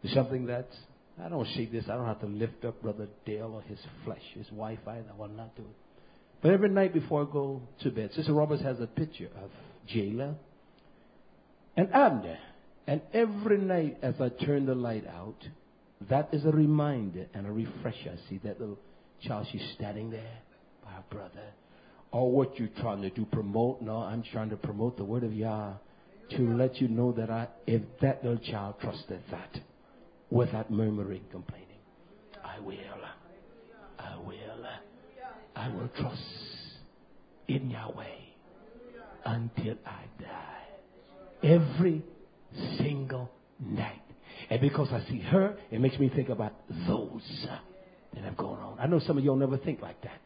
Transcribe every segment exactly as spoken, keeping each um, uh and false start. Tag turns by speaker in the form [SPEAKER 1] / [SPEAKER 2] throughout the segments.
[SPEAKER 1] Something that, I don't see this. I don't have to lift up Brother Dale or his flesh, his wife either. I will not do it. But every night before I go to bed, Sister Roberts has a picture of Jayla and Abner. And every night as I turn the light out, that is a reminder and a refresher. I see that little child, she's standing there by her brother. Or what you're trying to do, promote. No, I'm trying to promote the word of Yah to let you know that I, if that little child trusted that without murmuring, complaining, I will, I will, I will trust in Yahweh until I die. Every single night. And because I see her, it makes me think about those that have gone on. I know some of y'all never think like that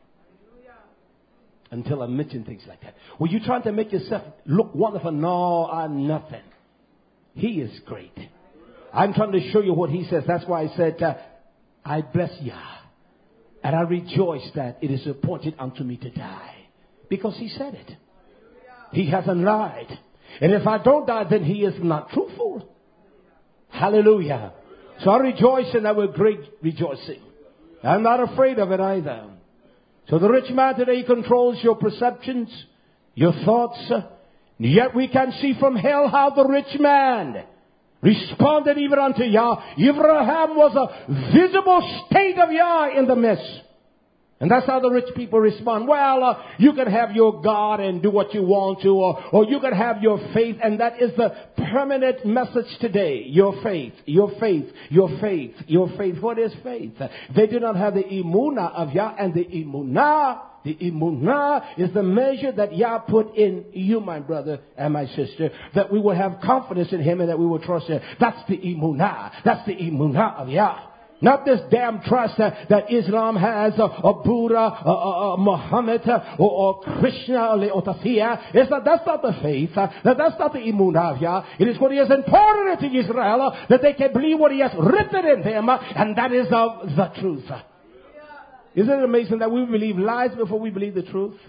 [SPEAKER 1] until I mention things like that. Well, you're trying to make yourself look wonderful. No, I'm nothing. He is great. I'm trying to show you what he says. That's why I said, uh, I bless Yah. And I rejoice that it is appointed unto me to die. Because he said it. He hasn't lied. And if I don't die, then he is not truthful. Hallelujah. So I rejoice in that with great rejoicing. I'm not afraid of it either. So the rich man today controls your perceptions, your thoughts. Yet we can see from hell how the rich man responded even unto Yah. Abraham was a visible state of Yah in the midst. And that's how the rich people respond. Well, uh, you can have your God and do what you want to, or, or you can have your faith. And that is the permanent message today. Your faith, your faith, your faith, your faith. What is faith? They do not have the imunah of Yah, and the imunah, the imunah is the measure that Yah put in you, my brother and my sister, that we will have confidence in him and that we will trust him. That's the imunah. That's the imunah of Yah. Not this damn trust uh, that Islam has, uh, or Buddha, uh, uh, uh, Muhammad, uh, or, or Krishna, or Leotathea. It's not, that's not the faith. Uh, that, that's not the imunah of Yah. It is what he has imparted into Israel, uh, that they can believe what he has written in them, uh, and that is of the truth. Uh, isn't it amazing that we believe lies before we believe the truth?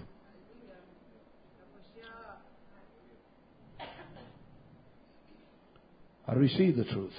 [SPEAKER 1] I receive the truth.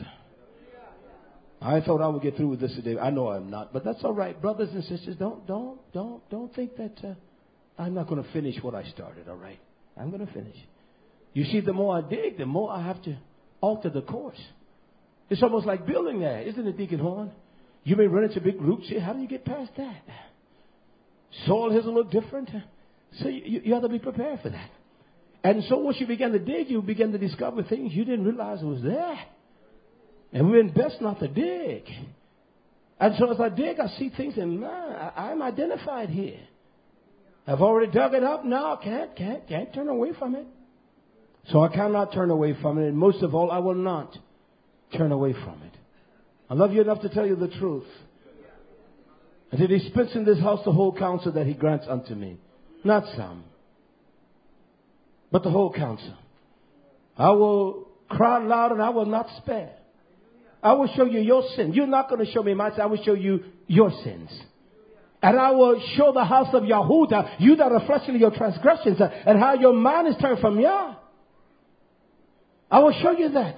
[SPEAKER 1] I thought I would get through with this today. I know I'm not, but that's all right, brothers and sisters. Don't, don't, don't, don't think that uh, I'm not going to finish what I started. All right, I'm going to finish. You see, the more I dig, the more I have to alter the course. It's almost like building there, isn't it, Deacon Horn? You may run into big roots here. How do you get past that? Soil has a look different, so you, you have to be prepared for that. And so once you begin to dig, you begin to discover things you didn't realize was there. And we're best not to dig. And so as I dig, I see things and man, I, I'm identified here. I've already dug it up. Now I can't, can't, can't turn away from it. So I cannot turn away from it. And most of all, I will not turn away from it. I love you enough to tell you the truth. And to dispense in this house the whole counsel that he grants unto me. Not some, but the whole counsel. I will cry loud and I will not spare. I will show you your sin. You're not going to show me my sin. I will show you your sins. And I will show the house of Yahudah, you that are fleshly your transgressions, and how your mind is turned from Yah. I will show you that.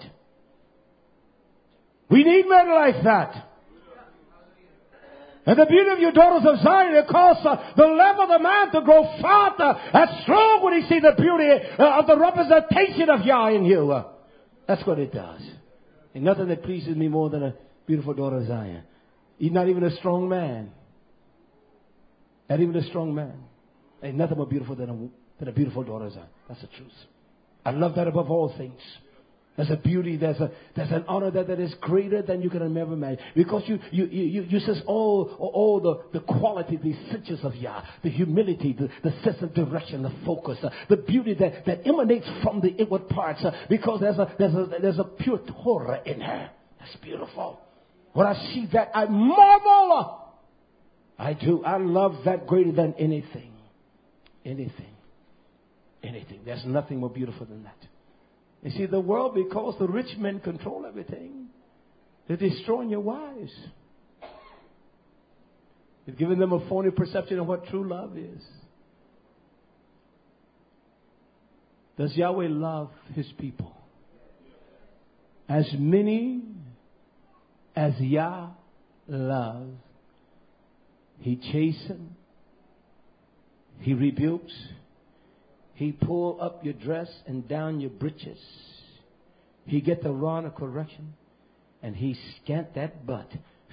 [SPEAKER 1] We need men like that. And the beauty of your daughters of Zion, it causes uh, the love of the man to grow farther and strong when he sees the beauty uh, of the representation of Yah in you. Uh, that's what it does. Ain't nothing that pleases me more than a beautiful daughter of Zion. He's not even a strong man. Not even a strong man. Ain't nothing more beautiful than a, than a beautiful daughter of Zion. That's the truth. I love that above all things. There's a beauty, there's a there's an honor that, that is greater than you can ever imagine. Because you you you you sense all all the, the quality, the essentials of Yah, the humility, the, the sense of direction, the focus, uh, the beauty that, that emanates from the inward parts. Uh, because there's a there's a there's a pure Torah in her. That's beautiful. When I see that, I marvel. I do. I love that greater than anything. Anything. Anything. There's nothing more beautiful than that. You see, the world, because the rich men control everything, they're destroying your wives. They've given them a phony perception of what true love is. Does Yahweh love his people? As many as Yah loves, He chastens, He rebukes, He pull up your dress and down your breeches. He get the rod of correction, and He scant that butt,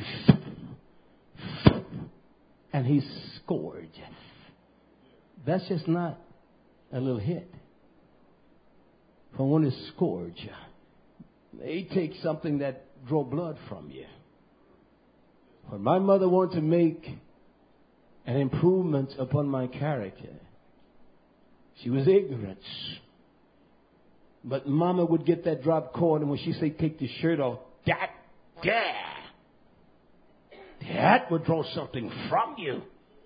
[SPEAKER 1] and He scourges. That's just not a little hit. For when it's scourge, they take something that draw blood from you. When my mother wanted to make an improvement upon my character, she was ignorant. But Mama would get that drop cord, and when she say take the shirt off, that, yeah, that would draw something from you.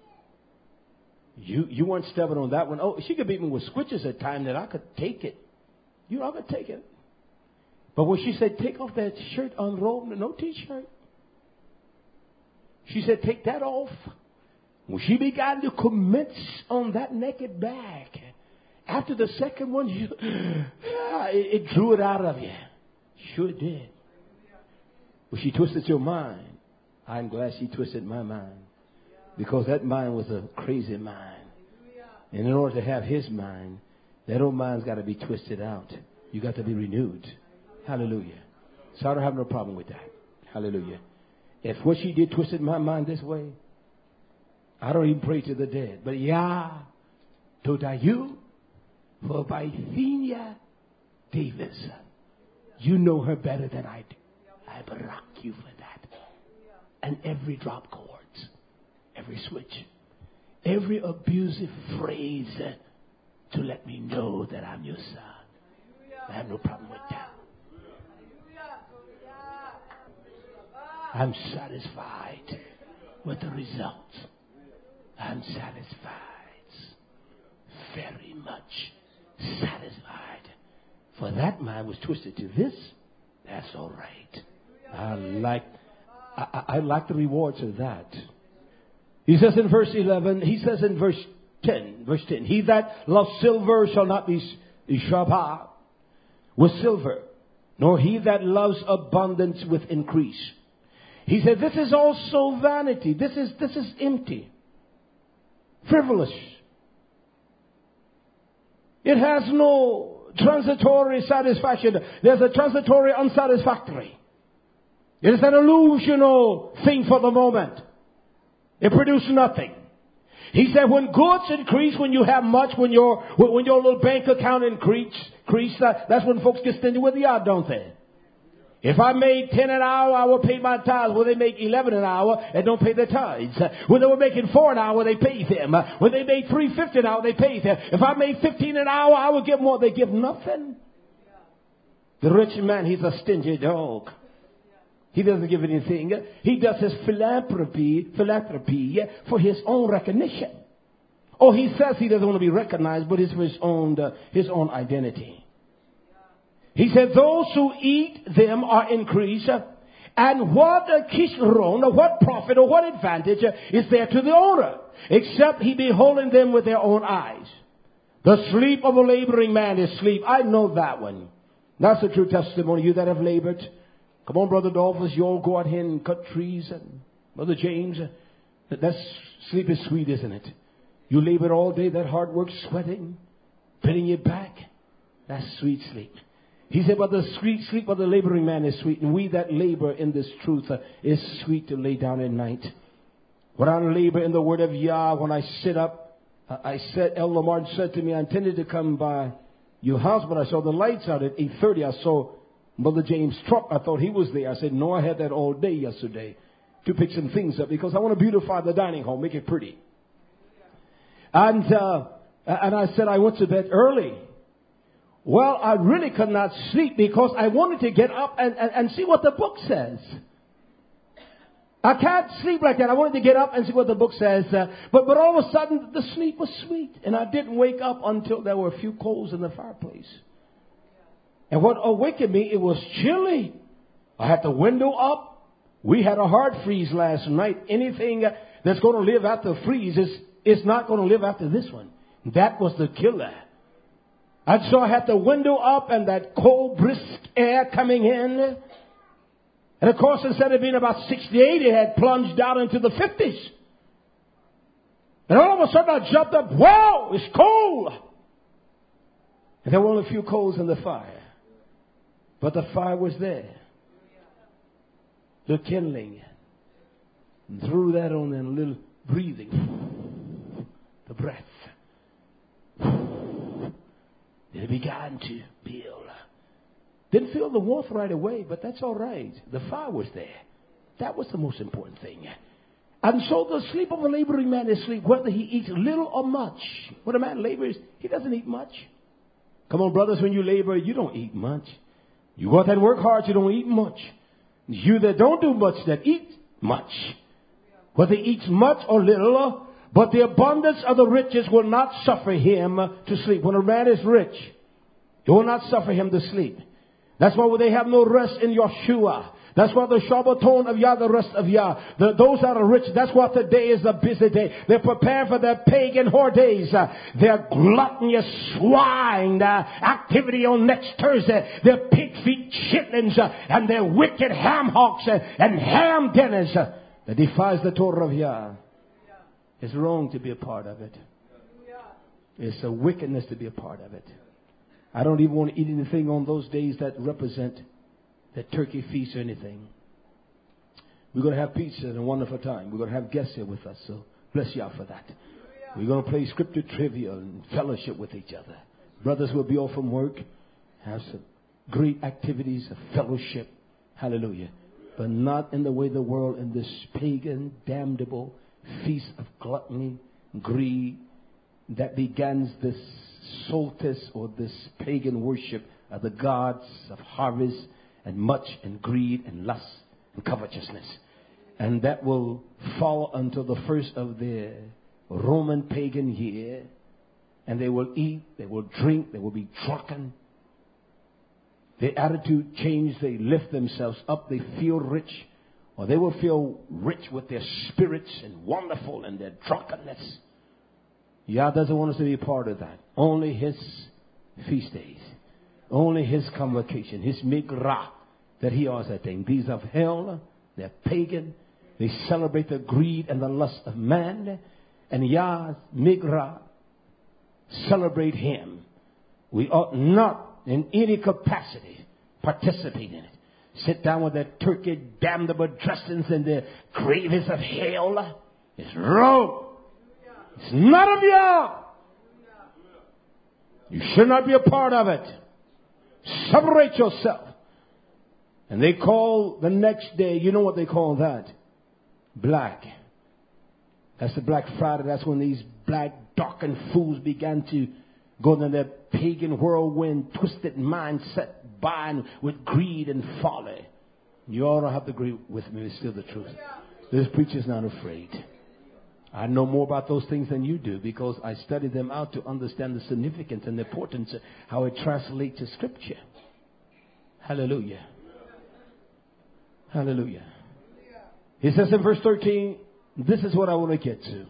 [SPEAKER 1] You you weren't stepping on that one. Oh, she could beat me with switches at times that I could take it. You know, I could take it. But when she said, take off that shirt, unroll, no t-shirt. She said, take that off. When she began to commence on that naked back, after the second one, you, ah, it, it drew it out of you. Sure did. When she twisted your mind, I'm glad she twisted my mind. Because that mind was a crazy mind. And in order to have his mind, that old mind's got to be twisted out. You got to be renewed. Hallelujah. So I don't have no problem with that. Hallelujah. If what she did twisted my mind this way, I don't even pray to the dead. But Yah, Todayu, for Bythenia Davis, you know her better than I do. I barak you for that. And every drop chords, every switch, every abusive phrase to let me know that I'm your son. I have no problem with that. I'm satisfied with the results. I'm satisfied. Very much satisfied. For that mind was twisted to this. That's all right. I like, I, I like the rewards of that. He says in verse eleven, he says in verse ten, verse ten, he that loves silver shall not be shabbat with silver, nor he that loves abundance with increase. He said, this is also vanity. This is, this is empty. Frivolous. It has no transitory satisfaction. There's a transitory unsatisfactory. It is an illusional thing for the moment. It produces nothing. He said, when goods increase, when you have much, when your when your little bank account increase, increase that, that's when folks get stingy with the yard, don't they? If I made ten an hour, I will pay my tithes. Well, they make eleven an hour and don't pay their tithes. When they were making four an hour, they pay them. When they made three fifty an hour, they pay them. If I made fifteen an hour, I would give more. They give nothing. The rich man, he's a stingy dog. He doesn't give anything. He does his philanthropy, philanthropy for his own recognition. Oh, he says he doesn't want to be recognized, but it's for his own, uh, his own identity. He said, those who eat them are increased. And what a kishron, or what profit, or what advantage is there to the owner, except he beholding them with their own eyes. The sleep of a laboring man is sleep. I know that one. That's a true testimony. You that have labored. Come on, Brother Dolphus, you all go out here and cut trees. And Brother James, that, that sleep is sweet, isn't it? You labor all day, that hard work, sweating, bending your back. That's sweet sleep. He said, but the sweet sleep of the laboring man is sweet. And we that labor in this truth uh, is sweet to lay down at night. When I labor in the word of Yah, when I sit up, uh, I said, El Lamar said to me, I intended to come by your house, but I saw the lights out at eight thirty. I saw Brother James' truck. I thought he was there. I said, no, I had that all day yesterday to pick some things up because I want to beautify the dining hall, make it pretty. And, uh, and I said, I went to bed early. Well, I really could not sleep because I wanted to get up and, and, and see what the book says. I can't sleep like that. I wanted to get up and see what the book says. Uh, but, but all of a sudden, the sleep was sweet. And I didn't wake up until there were a few coals in the fireplace. And what awakened me, it was chilly. I had the window up. We had a hard freeze last night. Anything that's going to live after freeze is, is not going to live after this one. That was the killer. And so I had the window up and that cold, brisk air coming in. And of course, instead of being about sixty-eight, it had plunged down into the fifties. And all of a sudden I jumped up. Whoa, it's cold. And there were only a few coals in the fire. But the fire was there. The kindling. And threw that on and a little breathing. The breath. It began to build. Didn't feel the warmth right away, but that's all right. The fire was there. That was the most important thing. And so the sleep of a laboring man is sleep, whether he eats little or much. When a man labors, he doesn't eat much. Come on, brothers, when you labor, you don't eat much. You go out and work hard, you don't eat much. You that don't do much, that eat much. Whether he eats much or little, but the abundance of the riches will not suffer him to sleep. When a man is rich, it will not suffer him to sleep. That's why they have no rest in Yeshua. That's why the Shabbaton of Yah, the rest of Yah. The, those that are rich, that's why today is a busy day. They're preparing for their pagan whore days. Uh, their gluttonous swine uh, activity on next Thursday. Their pig feet chitlins uh, and their wicked ham hocks uh, and ham dinners uh, that defies the Torah of Yah. It's wrong to be a part of it. It's a wickedness to be a part of it. I don't even want to eat anything on those days that represent the turkey feast or anything. We're going to have pizza and a wonderful time. We're going to have guests here with us, so bless y'all for that. We're going to play scripture trivia and fellowship with each other. Brothers will be off from work, have some great activities of fellowship. Hallelujah. But not in the way the world in this pagan, damnable feast of gluttony, greed, that begins this solstice or this pagan worship of the gods of harvest and much and greed and lust and covetousness. And that will fall until the first of the Roman pagan year. And they will eat, they will drink, they will be drunken. Their attitude change, they lift themselves up, they feel rich. Or they will feel rich with their spirits and wonderful in their drunkenness. Yah doesn't want us to be a part of that. Only His feast days. Only His convocation. His migrah that He always attained. These of hell, they're pagan. They celebrate the greed and the lust of man. And Yah's migrah celebrate Him. We ought not in any capacity participate in it. Sit down with their turkey damnable dressings and their gravies of hell. It's wrong. It's none of Yah. You should not be a part of it. Separate yourself. And they call the next day, you know what they call that? Black. That's the Black Friday. That's when these black darkened fools began to go into their pagan whirlwind, twisted mindset, buying with greed and folly. You all don't have to agree with me. It's still the truth. This preacher's not afraid. I know more about those things than you do because I study them out to understand the significance and the importance of how it translates to Scripture. Hallelujah. Hallelujah. He says in verse thirteen, this is what I want to get to.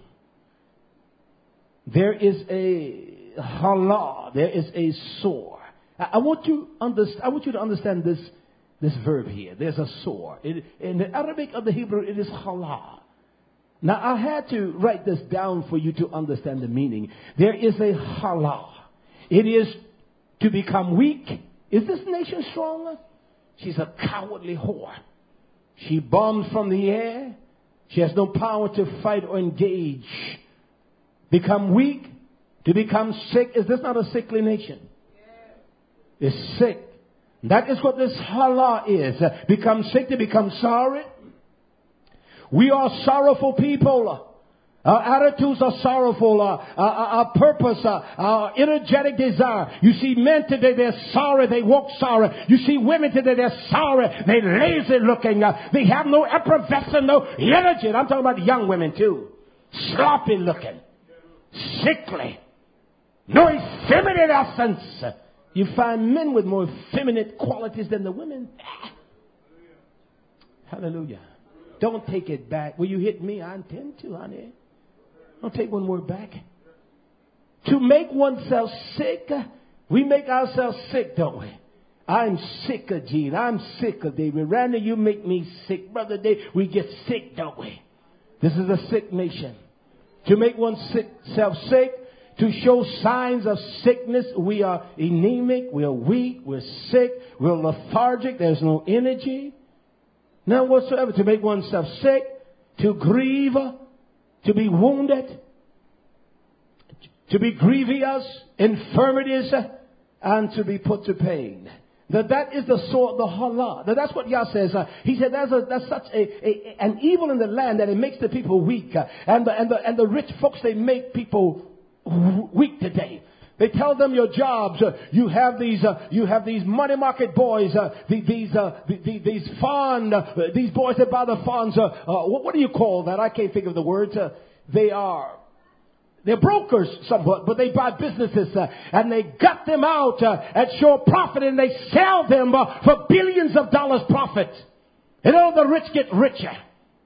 [SPEAKER 1] There is a halah. There is a sore. I, I want you understand. I want you to understand this this verb here. There's a sore. It, in the Arabic of the Hebrew, it is halah. Now, I had to write this down for you to understand the meaning. There is a halah. It is to become weak. Is this nation stronger? She's a cowardly whore. She bombs from the air. She has no power to fight or engage. Become weak. To become sick. Is this not a sickly nation? It's sick. That is what this halah is. Become sick, to become sorry. We are sorrowful people. Our attitudes are sorrowful. Our, our, our purpose, our, our energetic desire. You see men today, they're sorry. They walk sorry. You see women today, they're sorry. They're lazy looking. Uh, they have no effervescence, no energy. And I'm talking about young women too. Sloppy looking. Sickly. No effeminate essence. You find men with more effeminate qualities than the women. Hallelujah. Don't take it back. Will you hit me? I intend to, honey. Don't take one word back. To make oneself sick, we make ourselves sick, don't we? I'm sick of Gene. I'm sick of David. Randy, you make me sick. Brother Dave, we get sick, don't we? This is a sick nation. To make oneself sick, to show signs of sickness, we are anemic, we are weak, we're sick, we're lethargic, there's no energy. None whatsoever. To make oneself sick, to grieve, to be wounded, to be grievous, infirmities, and to be put to pain. That that is the sword, the hala. That that's what Yah says. Uh, he said that's, a, that's such a, a an evil in the land that it makes the people weak. Uh, and, the, and, the, and the rich folks, they make people weak today. They tell them your jobs. Uh, you have these. Uh, you have these money market boys. Uh, the, these. Uh, the, the, these fond. Uh, these boys that buy the funds. Uh, uh, what, what do you call that? I can't think of the words. Uh, they are. They're brokers somewhat, but they buy businesses uh, and they gut them out uh, at sure profit, and they sell them uh, for billions of dollars profit. And all the rich get richer.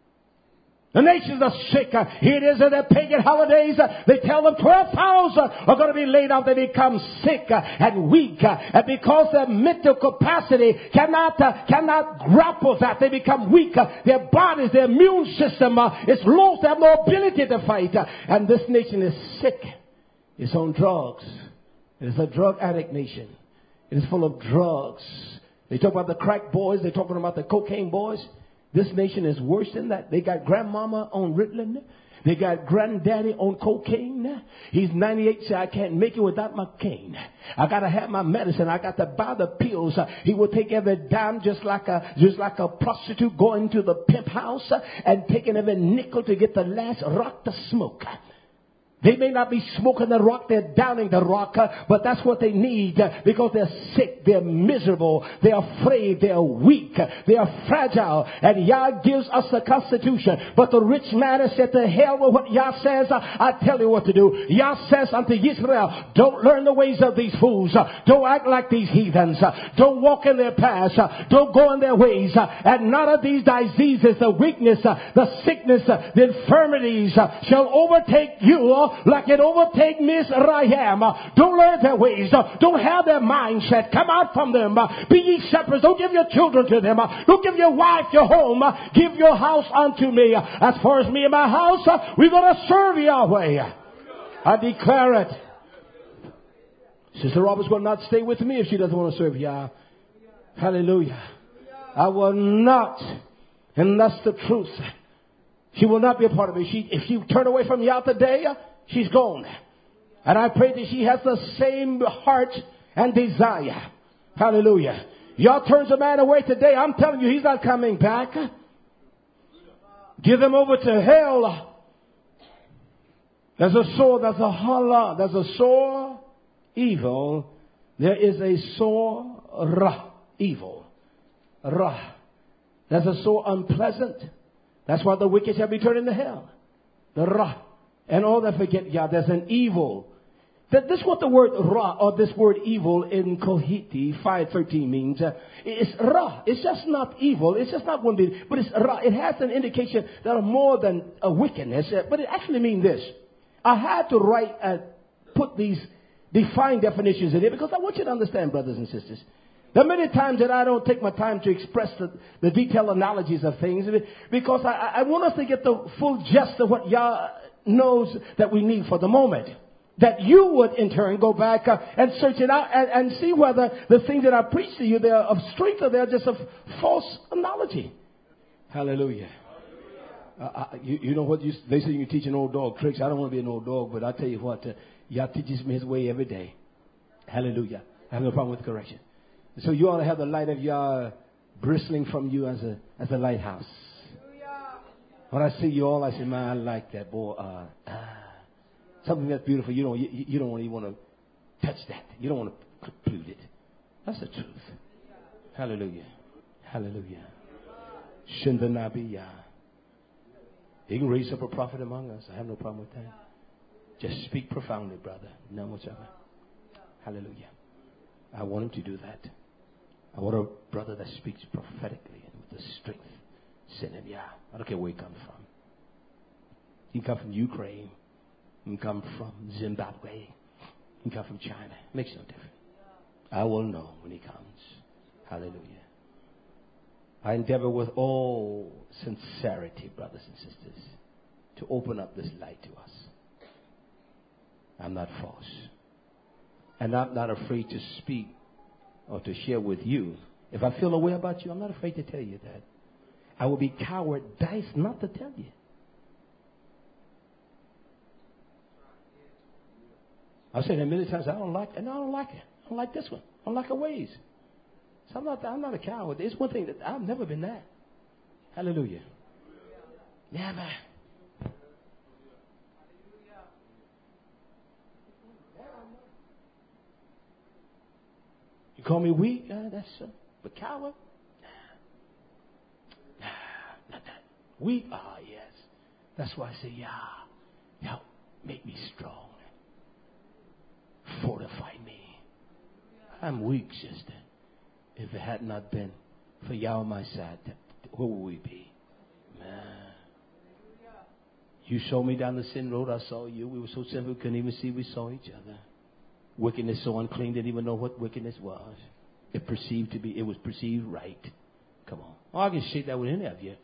[SPEAKER 1] The nations are sick. Uh, here it is at their pagan holidays. Uh, they tell them twelve thousand are going to be laid off. They become sick uh, and weak. Uh, and because their mental capacity cannot uh, cannot grapple that, they become weak. Uh, their bodies, their immune system uh, is lost. They have no ability to fight. Uh, and this nation is sick. It's on drugs. It is a drug addict nation. It is full of drugs. They talk about the crack boys. They're talking about the cocaine boys. This nation is worse than that. They got grandmama on Ritalin. They got granddaddy on cocaine. He's ninety-eight, so I can't make it without my cane. I got to have my medicine. I got to buy the pills. He will take every dime just like a just like a prostitute going to the pimp house and taking every nickel to get the last rock to smoke. They may not be smoking the rock, they're downing the rock, uh, but that's what they need uh, because they're sick, they're miserable, they're afraid, they're weak, uh, they are fragile, and Yah gives us a constitution. But the rich man has said, to hell with what Yah says, uh, I tell you what to do. Yah says unto Israel, don't learn the ways of these fools, uh, don't act like these heathens, uh, don't walk in their paths, uh, don't go in their ways, uh, and none of these diseases, the weakness, uh, the sickness, uh, the infirmities uh, shall overtake you uh, like it overtake Miss Raham. Uh, don't learn their ways. Uh, don't have their mindset. Come out from them. Uh, be ye shepherds. Don't give your children to them. Uh, don't give your wife your home. Uh, give your house unto me. Uh, as far as me and my house, uh, we're going to serve Yahweh. I declare it. Sister Roberts will not stay with me if she doesn't want to serve Yah. Hallelujah. I will not. And that's the truth. She will not be a part of it. She, if she turn away from Yah today, uh, she's gone. And I pray that she has the same heart and desire. Hallelujah. Yah turns a man away today. I'm telling you, he's not coming back. Give him over to hell. There's a sore, there's a hala, there's a sore evil. There is a sore ra, evil. Ra. There's a sore unpleasant. That's why the wicked shall be turned into hell. The ra. And all that forget Yah, there's an evil. That this is what the word ra, or this word evil in Kohiti five thirteen means. Uh, it's ra. It's just not evil. It's just not one thing. But it's ra. It has an indication that are more than a wickedness. Uh, but it actually means this. I had to write, uh, put these defined definitions in here because I want you to understand, brothers and sisters. There are many times that I don't take my time to express the, the detailed analogies of things because I, I want us to get the full gist of what Yah knows that we need for the moment. That you would in turn go back uh, and search it out and, and see whether the things that I preach to you, they're of strength or they're just of false analogy. Hallelujah. Uh, I, you, you know what you, they say you teach an old dog tricks. I don't want to be an old dog, but I tell you what, uh, Yah teaches me his way every day. Hallelujah. I have no problem with correction. So you ought to have the light of Yah bristling from you as a as a lighthouse. When I see you all, I say, man, I like that, boy. Uh, ah, something that's beautiful. You don't you, you don't even want to touch that. You don't want to conclude it. That's the truth. Hallelujah. Hallelujah. Shindanabiya. He can raise up a prophet among us. I have no problem with that. Just speak profoundly, brother. None whatsoever. Hallelujah. I want him to do that. I want a brother that speaks prophetically and with the strength. Send him, yeah. I don't care where he comes from. He can come from Ukraine. He can come from Zimbabwe. He can come from China. Makes no difference. I will know when he comes. Hallelujah. I endeavor with all sincerity, brothers and sisters, to open up this light to us. I'm not false. And I'm not afraid to speak or to share with you. If I feel a way about you, I'm not afraid to tell you that. I will be cowardice not to tell you. I've said that many times. I don't like it. And I don't like it. I don't like this one. I don't like her ways. So I'm not, I'm not a coward. It's one thing that I've never been that. Hallelujah. Never. You call me weak? Uh, that's uh, but coward? Nah. Nah, not that. Weak? Ah, oh, yes. That's why I say, yeah, help make me strong. Fortify me. I'm weak, sister. If it had not been for Yah on my side, where would we be? Man. You showed me down the sin road. I saw you. We were so simple, we couldn't even see we saw each other. Wickedness so unclean, didn't even know what wickedness was. It perceived to be, it was perceived right. Come on. Oh, I can shake that with any of you.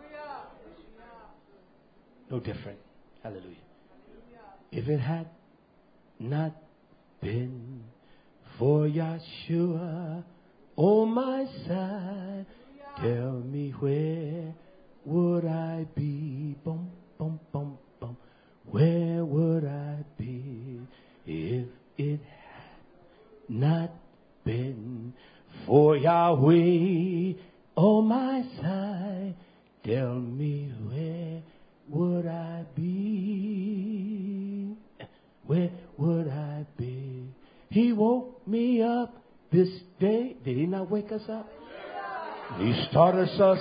[SPEAKER 1] No different. Hallelujah. If it had not been for Yahshua on my side, tell me where would I be? Bum, bum, bum, bum. Where would I be if it had not been for Yahweh on my side? Tell me where would I be? Where would I be? He woke me up this day. Did he not wake us up? He started us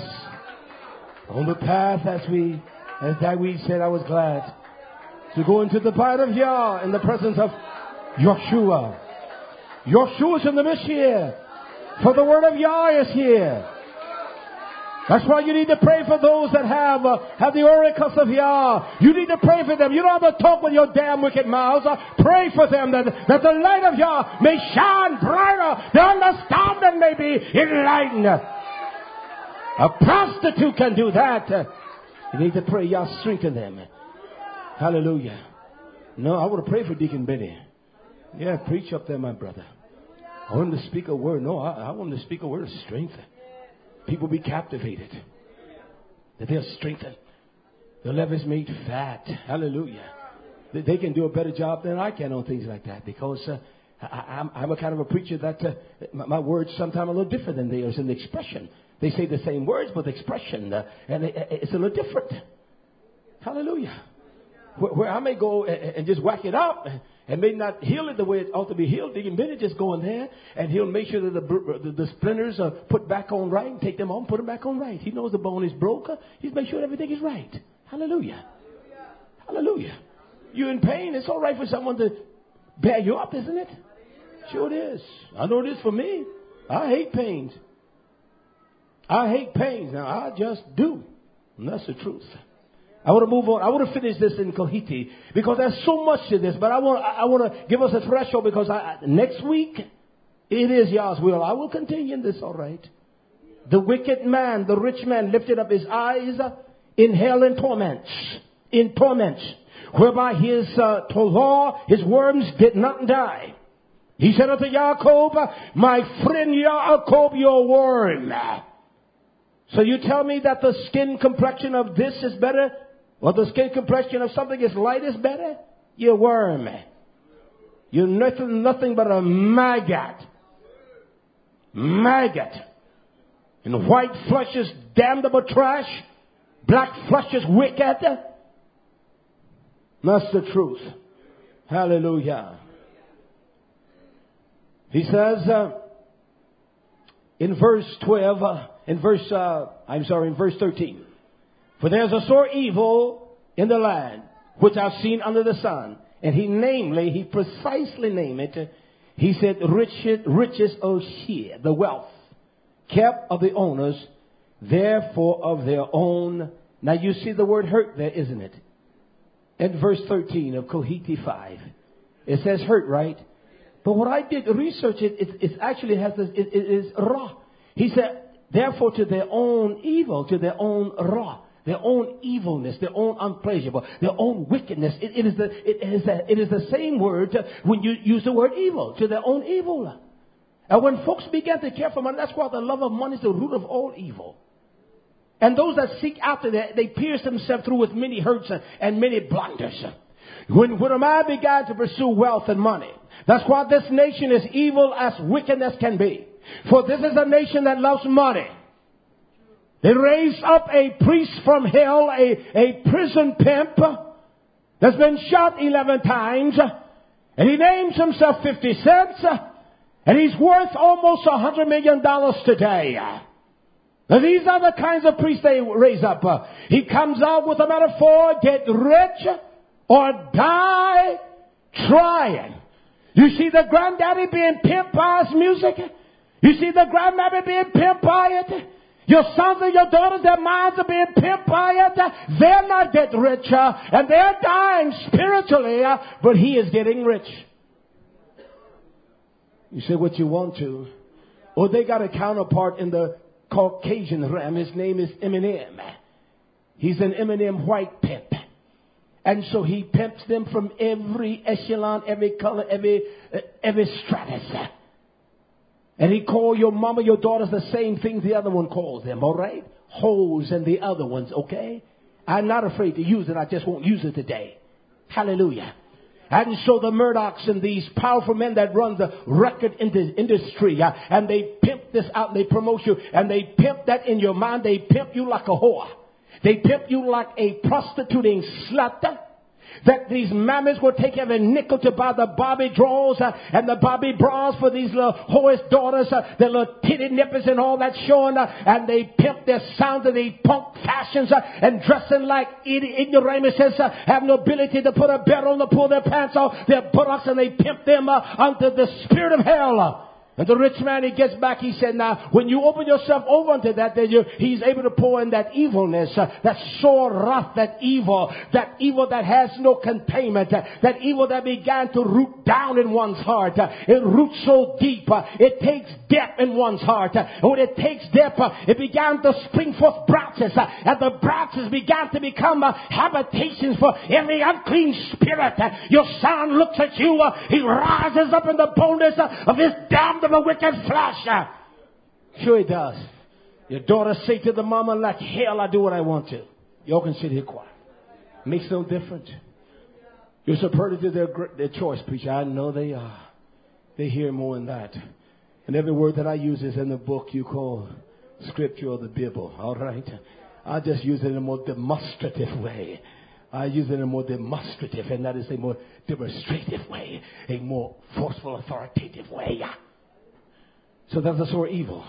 [SPEAKER 1] on the path as we, as David said, I was glad to go into the light of Yah in the presence of Yeshua. Yeshua is in the midst here. For the word of Yah is here. That's why you need to pray for those that have uh, have the oracles of Yah. You need to pray for them. You don't have to talk with your damn wicked mouths. Uh, pray for them that, that the light of Yah may shine brighter. The understanding may be enlightened. A prostitute can do that. Uh, you need to pray Yah strengthen them. Hallelujah. No, I want to pray for Deacon Benny. Yeah, preach up there, my brother. I want him to speak a word. No, I, I want him to speak a word of strength. People be captivated. That they're strengthened. Their lever's made fat. Hallelujah. They, they can do a better job than I can on things like that. Because uh, I, I'm, I'm a kind of a preacher that uh, my, my words sometimes are a little different than theirs in the expression. They say the same words, but the expression, uh, and it, it's a little different. Hallelujah. Where, where I may go and, and just whack it up and may not heal it the way it ought to be healed. Deacon Benny just go in there and he'll make sure that the, the, the splinters are put back on right and take them on, put them back on right. He knows the bone is broken. He's make sure everything is right. Hallelujah. Hallelujah. You're in pain. It's all right for someone to bear you up, isn't it? Sure it is. I know it is for me. I hate pains. I hate pains. Now, I just do. And that's the truth. I want to move on. I want to finish this in Kohiti because there's so much to this. But I want I want to give us a threshold because I, next week it is Yah's will. I will continue in this. All right. The wicked man, the rich man, lifted up his eyes in hell and torments, in torments, whereby his uh, Torah, his worms did not die. He said unto Jacob, "My friend Jacob, your worm." So you tell me that the skin complexion of this is better? Or the skin complexion of something is light is better? You're a worm. You're nothing, nothing but a maggot. Maggot. And white flesh is damnable trash. Black flesh is wicked. That's the truth. Hallelujah. He says uh, in verse twelve, uh, in verse, uh, I'm sorry, in verse thirteen. For there's a sore evil in the land, which I've seen under the sun. And he namely, he precisely named it. He said, riches, riches of sheer, the wealth, kept of the owners, therefore of their own. Now you see the word hurt there, isn't it? In verse thirteen of Kohiti five. It says hurt, right? But what I did research it, it, it actually has this, it, it is ra. He said, therefore to their own evil, to their own wrath, their own evilness, their own unpleasurable, their own wickedness. It, it, is the, it, is the, it is the same word when you use the word evil, to their own evil. And when folks began to care for money, that's why the love of money is the root of all evil. And those that seek after that, they pierce themselves through with many hurts and, and many blunders. When, when a man began to pursue wealth and money, that's why this nation is evil as wicked as can be. For this is a nation that loves money. They raised up a priest from hell, a, a prison pimp that's been shot eleven times. And he names himself fifty cents. And he's worth almost a hundred million dollars today. Now these are the kinds of priests they raise up. Uh, he comes out with a metaphor, get rich or die trying. You see the granddaddy being pimped by his music. You see the grandmother being pimped by it. Your sons and your daughters, their minds are being pimped by it. They're not getting richer and they're dying spiritually, uh, but he is getting rich. You say what you want to. Or they got a counterpart in the Caucasian realm. His name is Eminem. He's an Eminem white pimp. And so he pimps them from every echelon, every color, every, uh, every stratus. And he called your mama, your daughters the same things the other one calls them, all right? Hoes and the other ones, okay? I'm not afraid to use it. I just won't use it today. Hallelujah. And so the Murdochs and these powerful men that run the record industry, uh, and they pimp this out, and they promote you, and they pimp that in your mind. They pimp you like a whore. They pimp you like a prostituting slut. That these mammies will take every nickel to buy the Barbie drawers uh, and the Barbie bras for these little whorish daughters, uh, their little titty nippers and all that showing, uh, and they pimp their sound to the punk fashions uh, and dressing like ignoramuses, uh, have no ability to put a belt on to pull their pants off their buttocks, and they pimp them uh, under the spirit of hell. Uh. And the rich man, he gets back, he said, now, when you open yourself over unto that, then you, he's able to pour in that evilness, uh, that sore wrath, that evil, that evil that has no containment, uh, that evil that began to root down in one's heart. Uh, it roots so deep, uh, it takes depth in one's heart. Uh, and when it takes depth, uh, it began to spring forth branches, uh, and the branches began to become uh, habitations for every unclean spirit. Uh, your son looks at you, uh, he rises up in the boldness uh, of his damned of a wicked flesh. Uh, sure he does. Your daughter say to the mama, like hell, I do what I want to. Y'all can sit here quiet. Makes no difference. You're supportive to their, their choice, preacher. I know they are. They hear more than that. And every word that I use is in the book you call scripture or the Bible. All right? I just use it in a more demonstrative way. I use it in a more demonstrative, and that is a more demonstrative way. A more forceful, authoritative way. So that's the sort of evil.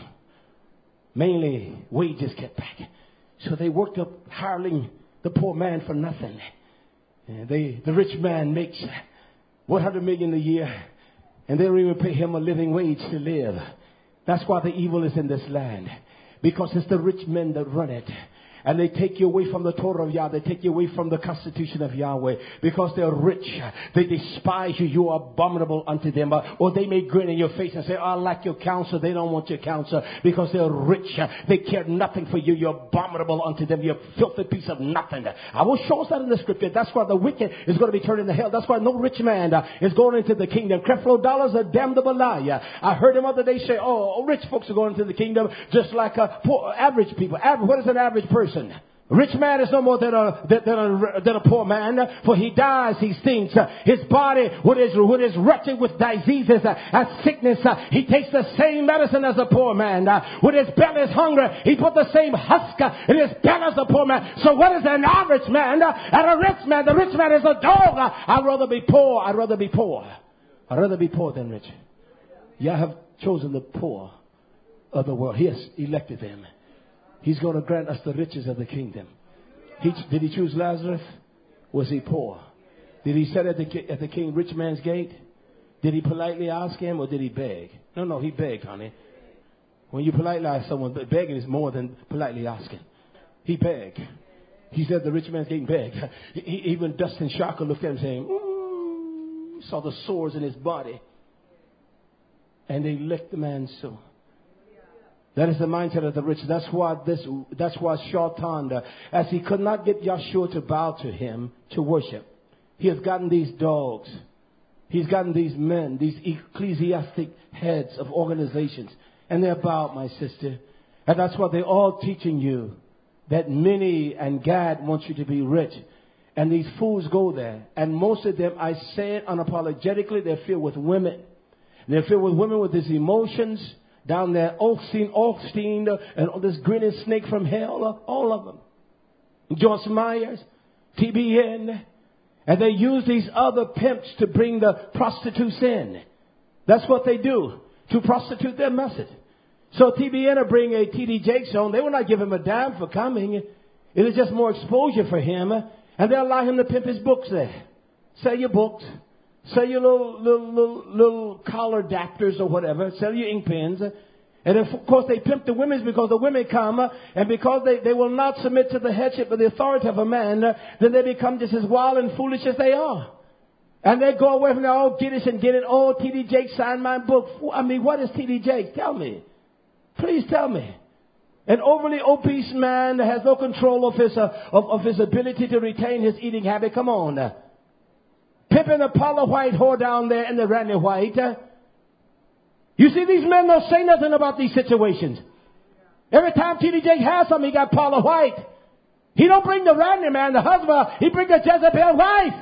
[SPEAKER 1] Mainly wages kept back. So they worked up hiring the poor man for nothing. And they, the rich man makes one hundred million dollars a year, and they don't even pay him a living wage to live. That's why the evil is in this land. Because it's the rich men that run it. And they take you away from the Torah of Yahweh. They take you away from the constitution of Yahweh. Because they're rich. They despise you. You are abominable unto them. Or they may grin in your face and say, oh, I like your counsel. They don't want your counsel. Because they're rich. They care nothing for you. You're abominable unto them. You're a filthy piece of nothing. I will show us that in the scripture. That's why the wicked is going to be turned into hell. That's why no rich man uh, is going into the kingdom. Creflo Dollars a damnable liar. I heard him other day say, oh, rich folks are going into the kingdom just like uh, poor, average people. Average, what is an average person? A rich man is no more than a, than, a, than a poor man, for he dies, he stinks. His body, when it's, when it's wretched with diseases and sickness, he takes the same medicine as a poor man. When his belly is hungry, he put the same husk in his belly as a poor man. So what is an average man and a rich man? The rich man is a dog. I'd rather be poor. I'd rather be poor. I'd rather be poor than rich. Yah have chosen the poor of the world. He has elected them. He's going to grant us the riches of the kingdom. He, did he choose Lazarus? Was he poor? Did he sit at the, at the king rich man's gate? Did he politely ask him, or did he beg? No, no, he begged, honey. When you politely ask someone, begging is more than politely asking. He begged. He said the rich man's gate begged. He, even Dustin Sharker looked at him saying, mm, saw the sores in his body. And they licked the man's sore. That is the mindset of the rich. That's why this, that's why Shaitan, uh, as he could not get Yahshua to bow to him, to worship, he has gotten these dogs. He's gotten these men, these ecclesiastic heads of organizations. And they're bowed, my sister. And that's why they're all teaching you that Minnie and Gad want you to be rich. And these fools go there. And most of them, I say it unapologetically, they're filled with women. They're filled with women with these emotions. Down there, Osteen, Osteen, and all this grinning snake from hell, all of them. Joyce Myers, T B N. And they use these other pimps to bring the prostitutes in. That's what they do, to prostitute their message. So T B N will bring a T D Jakes on. They will not give him a dime for coming. It is just more exposure for him. And they'll allow him to pimp his books there. Sell your books. Sell your little, little, little, little collar adapters or whatever. Sell your ink pens. And of course they pimp the women because the women come, and because they, they will not submit to the headship or the authority of a man, then they become just as wild and foolish as they are. And they go away from their old Giddish and get it. Oh, T D Jakes signed my book. I mean, what is T D Jakes? Tell me. Please tell me. An overly obese man that has no control of his, uh, of, of his ability to retain his eating habit. Come on. Pimping a Paula White whore down there in the Randy White. You see, these men don't say nothing about these situations. Every time T D Jakes has something, he got Paula White. He don't bring the Randy man, the husband. He bring the Jezebel wife.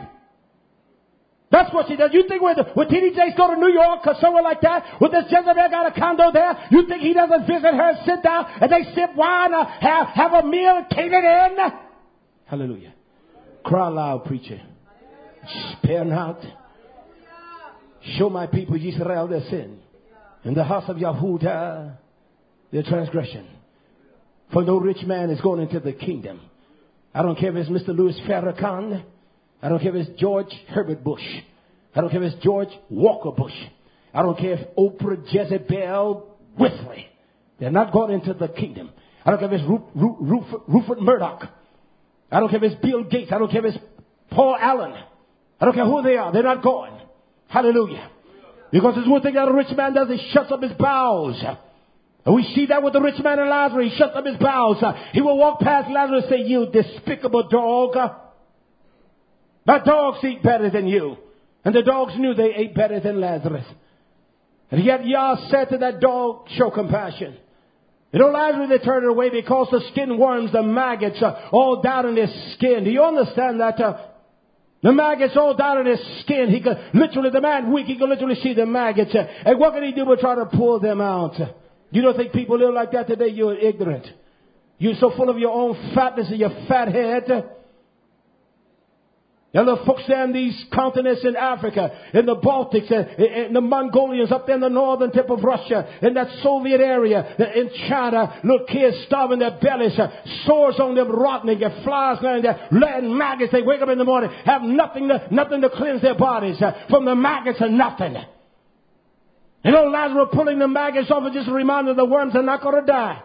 [SPEAKER 1] That's what she does. You think when, when T D Jakes go to New York or somewhere like that, with this Jezebel got a condo there, you think he doesn't visit her, sit down, and they sip wine, or have, have a meal catered in? Hallelujah. Cry loud, preacher. Spare not. Show my people Israel their sin. In the house of Yahudah, their transgression. For no rich man is going into the kingdom. I don't care if it's Mister Louis Farrakhan. I don't care if it's George Herbert Bush. I don't care if it's George Walker Bush. I don't care if Oprah Jezebel Winfrey. They're not going into the kingdom. I don't care if it's Rupert, Rupert, Rupert Murdoch. I don't care if it's Bill Gates. I don't care if it's Paul Allen. I don't care who they are. They're not going. Hallelujah. Because there's one thing that a rich man does. He shuts up his bowels. And we see that with the rich man and Lazarus. He shuts up his bowels. He will walk past Lazarus and say, you despicable dog. My dogs eat better than you. And the dogs knew they ate better than Lazarus. And yet Yah said to that dog, show compassion. You know, Lazarus, they turned it away because the skin worms, the maggots, are all down in his skin. Do you understand that? Uh, The maggots all down in his skin. He could literally, the man weak, he could literally see the maggots. And what can he do but try to pull them out? You don't think people live like that today? You're ignorant. You're so full of your own fatness and your fat head. And the folks there in these continents in Africa, in the Baltics, in the Mongolians up there in the northern tip of Russia, in that Soviet area, in China, little kids starving their bellies, sores on them rotting, get flies laying there, laying maggots. They wake up in the morning, have nothing to, nothing to cleanse their bodies from the maggots and nothing. You know, Lazarus pulling the maggots off is just a reminder the worms are not going to die.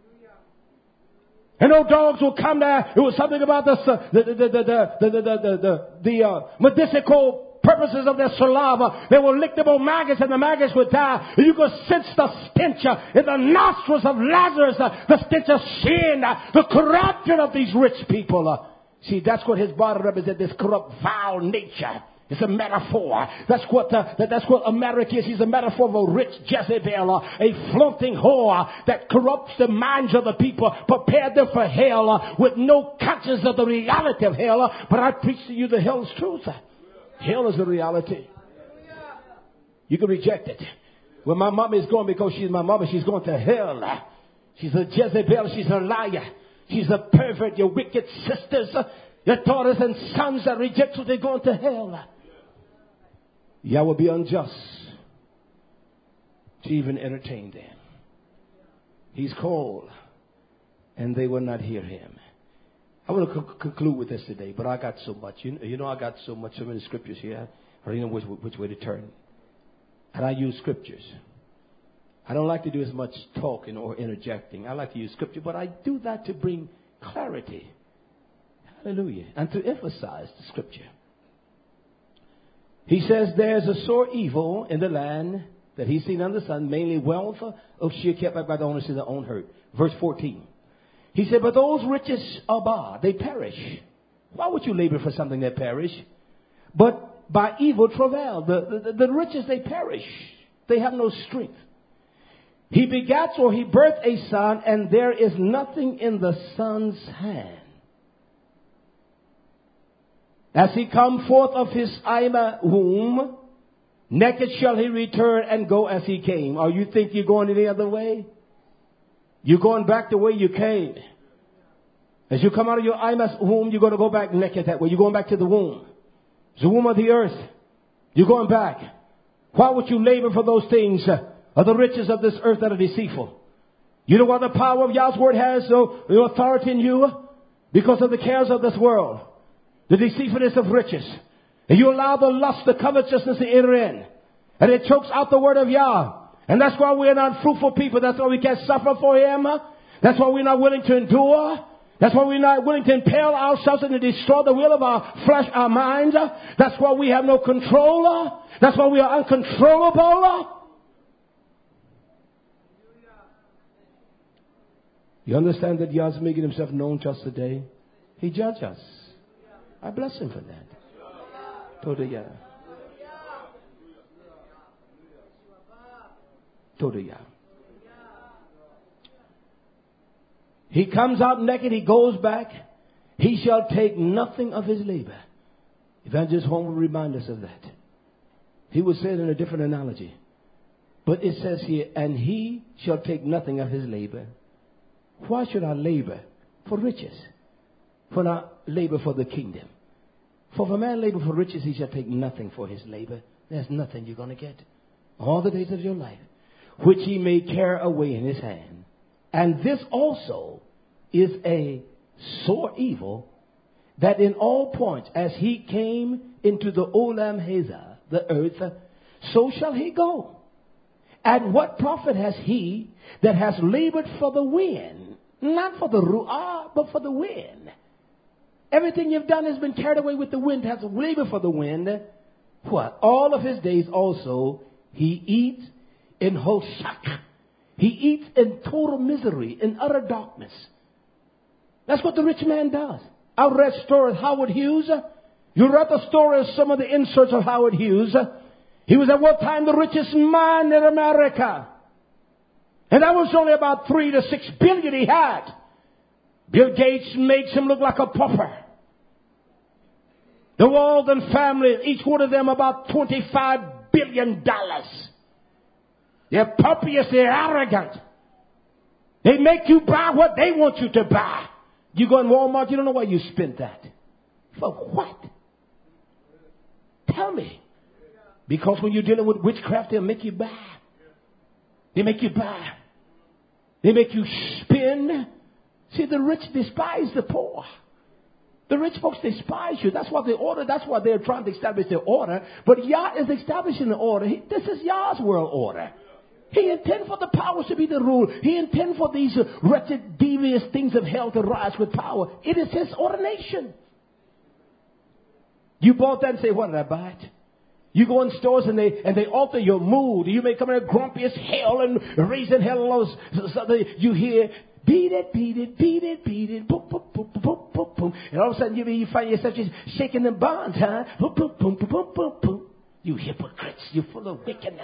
[SPEAKER 1] And no dogs will come there. It was something about the the the the the the the, the, the, the uh, medicinal purposes of their saliva. They will lick them on maggots, and the maggots would die. And you could sense the stench uh, in the nostrils of Lazarus, uh, the stench of sin, uh, the corruption of these rich people. Uh, see, that's what his body represents. This corrupt, vile nature. It's a metaphor. That's what uh, that, that's what America is. He's a metaphor of a rich Jezebel, uh, a flaunting whore that corrupts the minds of the people, prepare them for hell uh, with no conscience of the reality of hell. Uh, but I preach to you the hell's truth. Uh, hell is the reality. You can reject it. Well, my mama is going because she's my mama. She's going to hell. Uh, she's a Jezebel. She's a liar. She's a pervert. Your wicked sisters, uh, your daughters and sons that reject you, they're going to hell. Uh, Yah will be unjust to even entertain them. He's called, and they will not hear him. I want to co- conclude with this today, but I got so much. You know, you know I got so much, so many scriptures here. I don't know which, which way to turn. And I use scriptures. I don't like to do as much talking or interjecting. I like to use scripture, but I do that to bring clarity. Hallelujah. And to emphasize the scripture. He says there's a sore evil in the land that he's seen under the sun, mainly wealth of sheer kept back by the owners to their own hurt. Verse fourteen. He said, but those riches are bar, they perish. Why would you labor for something that perish? But by evil travail, the, the, the riches, they perish. They have no strength. He begats or he birthed a son, and there is nothing in the son's hand. As he come forth of his Ima womb, naked shall he return and go as he came. Or you think you're going any other way? You're going back the way you came. As you come out of your Ima's womb, you're going to go back naked that way. You're going back to the womb. It's the womb of the earth. You're going back. Why would you labor for those things, uh, or the riches of this earth that are deceitful? You know what the power of Yah's word has, no, no authority in you? Because of the cares of this world. The deceitfulness of riches. And you allow the lust, the covetousness to enter in. And it chokes out the word of Yah. And that's why we're not fruitful people. That's why we can't suffer for Him. That's why we're not willing to endure. That's why we're not willing to impale ourselves and to destroy the will of our flesh, our minds. That's why we have no control. That's why we are uncontrollable. You understand that Yah's making Himself known to us today? He judges us. I bless Him for that. Toda Toda He comes out naked, he goes back. He shall take nothing of his labor. Evangelist Holmes will remind us of that. He would say it in a different analogy. But it says here, and he shall take nothing of his labor. Why should I labor? For riches. For not labor for the kingdom. For if a man labor for riches, he shall take nothing for his labor. There's nothing you're going to get. All the days of your life. Which he may carry away in his hand. And this also is a sore evil, that in all points, as he came into the Olam Hazah, the earth, so shall he go. And what profit has he that has labored for the wind? Not for the ru'ah, but for the wind. Everything you've done has been carried away with the wind, has labored for the wind. What? All of his days also, he eats in hoshak. He eats in total misery, in utter darkness. That's what the rich man does. I read stories of Howard Hughes. You read the story of some of the inserts of Howard Hughes. He was at one time the richest man in America. And that was only about three to six billion he had. Bill Gates makes him look like a pauper. The Walden family, each one of them about twenty-five billion dollars. They're pompous, they're arrogant. They make you buy what they want you to buy. You go in Walmart, you don't know why you spent that. For what? Tell me. Because when you're dealing with witchcraft, they'll make you buy. They make you buy. They make you spend. See, the rich despise the poor. The rich folks despise you. That's why they order. That's why they're trying to establish their order. But Yah is establishing the order. He, this is Yah's world order. He intended for the powers to be the rule. He intended for these uh, wretched, devious things of hell to rise with power. It is His ordination. You bought that and say, what did I buy it? You go in stores and they and they alter your mood. You may come in grumpy as hell and raising hell. Those, so, so they, you hear, beat it, beat it, beat it, beat it, boom, boom, boom, boom, boom, boom, boom. And all of a sudden you, you find yourself just shaking the bonds, huh? Boom, boom, boom, boom, boom, boom, boom. You hypocrites. You're full of wickedness.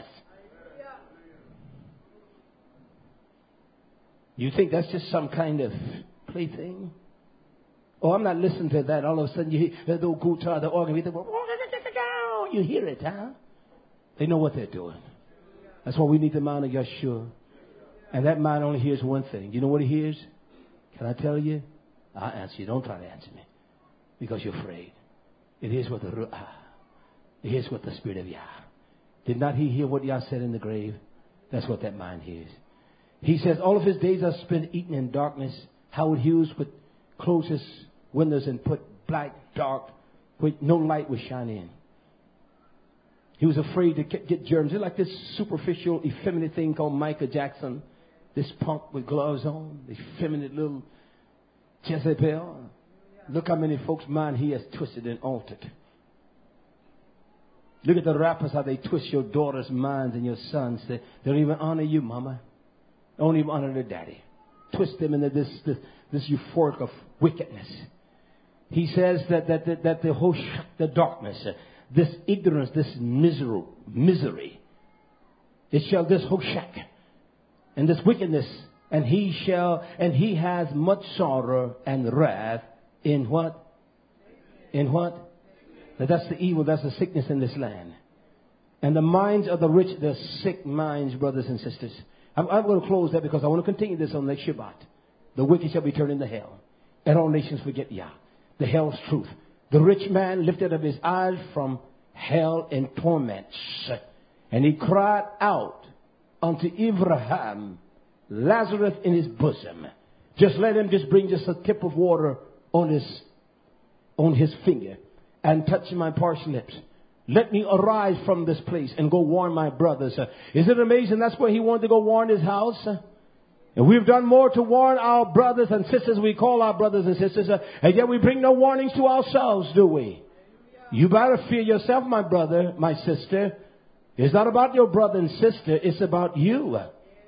[SPEAKER 1] You think that's just some kind of plaything? Oh, I'm not listening to that. All of a sudden you hear the old guitar, the organ, you hear it, huh? They know what they're doing. That's why we need the mind of Yeshua. And that mind only hears one thing. You know what he hears? Can I tell you? I'll answer you. Don't try to answer me. Because you're afraid. It hears what the Ru'ah. It hears what the Spirit of Yah. Did not he hear what Yah said in the grave? That's what that mind hears. He says, all of his days are spent eating in darkness. Howard Hughes would close his windows and put black, dark, where no light would shine in. He was afraid to get germs. It's like this superficial, effeminate thing called Michael Jackson. This punk with gloves on. This effeminate little Jezebel. Look how many folks' mind he has twisted and altered. Look at the rappers, how they twist your daughter's minds and your sons. They, they don't even honor you, mama. They don't even honor their daddy. Twist them into this, this, this euphoric of wickedness. He says that, that, that, that the whole, the darkness, uh, this ignorance, this misery, misery, it shall, this hoshak, and this wickedness, and he shall, and he has much sorrow and wrath in what? In what? That that's the evil, that's the sickness in this land. And the minds of the rich, the sick minds, brothers and sisters. I'm, I'm going to close that because I want to continue this on next Shabbat. The wicked shall be turned into hell, and all nations forget Yah. The hell's truth. The rich man lifted up his eyes from hell in torments, and he cried out unto Abraham, Lazarus in his bosom. Just let him just bring just a tip of water on his on his finger and touch my parched lips. Let me arise from this place and go warn my brothers. Is it amazing? That's where he wanted to go warn his house. And we've done more to warn our brothers and sisters. We call our brothers and sisters. And yet we bring no warnings to ourselves, do we? You better fear yourself, my brother, my sister. It's not about your brother and sister. It's about you.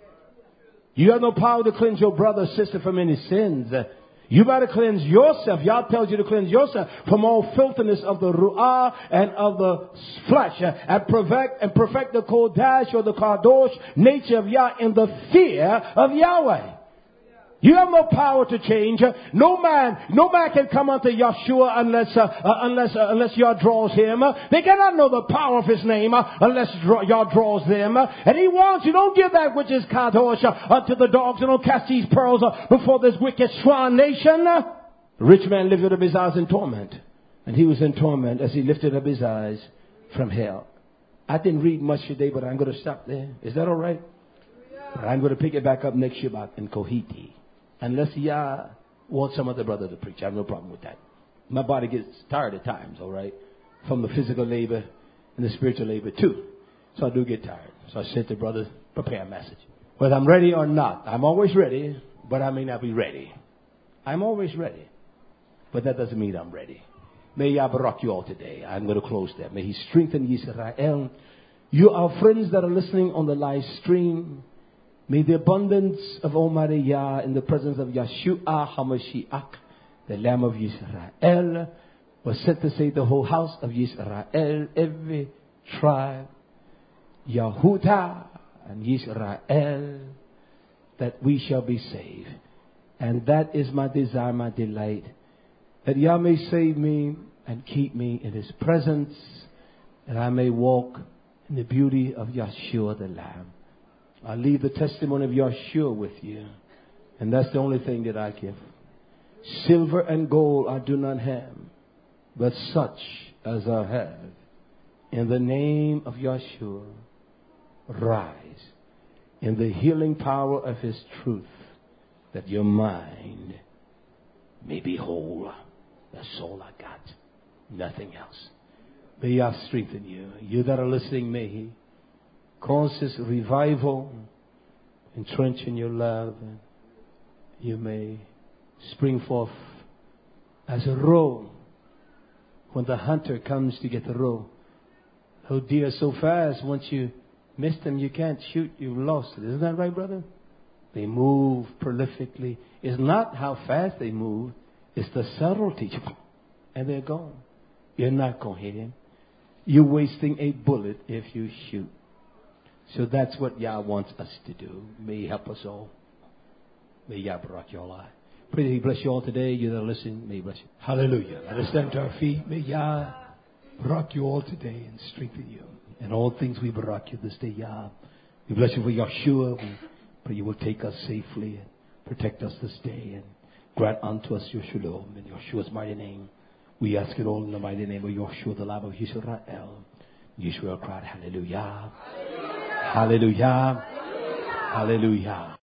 [SPEAKER 1] You have no power to cleanse your brother or sister from any sins. You better cleanse yourself. Yah tells you to cleanse yourself from all filthiness of the ru'ah and of the flesh. And perfect, and perfect the kodash or the kadosh nature of Yah in the fear of Yahweh. You have no power to change. No man, no man can come unto Yeshua unless, uh, uh, unless, uh, unless Yah draws him. They cannot know the power of his name uh, unless draw, Yah draws them. And he wants you, don't give that which is kadosh uh, unto the dogs, and don't cast these pearls uh, before this wicked swan nation. The rich man lifted up his eyes in torment, and he was in torment as he lifted up his eyes from hell. I didn't read much today, but I'm going to stop there. Is that all right? But I'm going to pick it back up next Shabbat in Kohiti. Unless Yah wants some other brother to preach. I have no problem with that. My body gets tired at times, all right? From the physical labor and the spiritual labor too. So I do get tired. So I said to brother, prepare a message. Whether I'm ready or not. I'm always ready, but I may not be ready. I'm always ready. But that doesn't mean I'm ready. May Yah barak you all today. I'm going to close there. May he strengthen Yisrael. You, our friends that are listening on the live stream, may the abundance of Almighty Yah in the presence of Yeshua HaMashiach, the Lamb of Yisrael, was sent to save the whole house of Yisrael, every tribe, Yehuda and Yisrael, that we shall be saved. And that is my desire, my delight, that Yah may save me and keep me in His presence, and I may walk in the beauty of Yeshua the Lamb. I leave the testimony of Yeshua with you. And that's the only thing that I give. Silver and gold I do not have, but such as I have. In the name of Yeshua, rise in the healing power of His truth, that your mind may be whole. That's all I got. Nothing else. May Yah strengthen you. You that are listening, may He cause His revival, entrench in your love, and you may spring forth as a roe. When the hunter comes to get the roe, oh deer so fast, once you miss them, you can't shoot, you've lost it. Isn't that right, brother? They move prolifically. It's not how fast they move, it's the subtlety. And they're gone. You're not going to hit him. You're wasting a bullet if you shoot. So that's what Yah wants us to do. May He help us all. May Yah barak you all. Pray that He bless you all today. You that are listening, may He bless you. Hallelujah. Let us stand to our feet. May Yah barak you all today and strengthen you. In all things we barak you this day, Yah. We bless you for Yeshua. We pray you will take us safely and protect us this day and grant unto us your shalom in Yeshua's mighty name. We ask it all in the mighty name of Yeshua, the Lamb of Yisrael. Yeshua cried, hallelujah. Hallelujah. Hallelujah. Hallelujah.